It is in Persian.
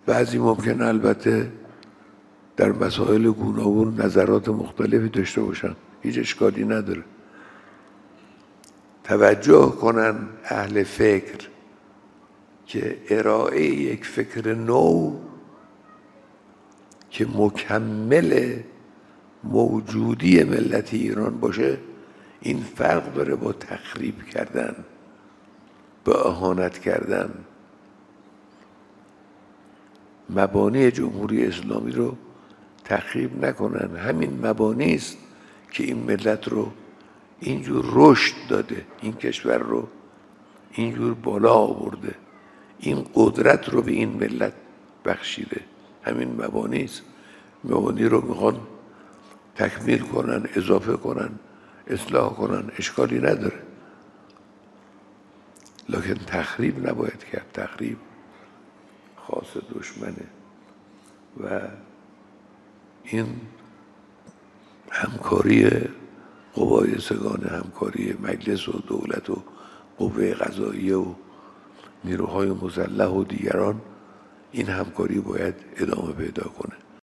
بعضی ممکن البته در مسائل گوناگون نظرات مختلفی داشته باشن، هیچ اشکالی نداره. توجه کنن اهل فکر که ارائه یک فکر نو که مکمل موجودی ملت ایران باشه، این فرق داره با تخریب کردن، با اهانت کردن. مبانی جمهوری اسلامی رو تخریب نکنن. همین مبانی است که این ملت رو اینجور رشد داده، این کشور رو اینجور بالا آورده، این قدرت رو به این ملت بخشیده. همین مبانی است. مبانی رو میخوان تکمیل کنن، اضافه کنن، اصلاح کنن، اشکالی نداره، لکن تخریب نباید کرد. تخریب خاص دشمنه. و این همکاری قوای سگانه، همکاری مجلس و دولت و قوه قضاییه و نیروهای مسلح و دیگران، این همکاری باید ادامه پیدا کنه.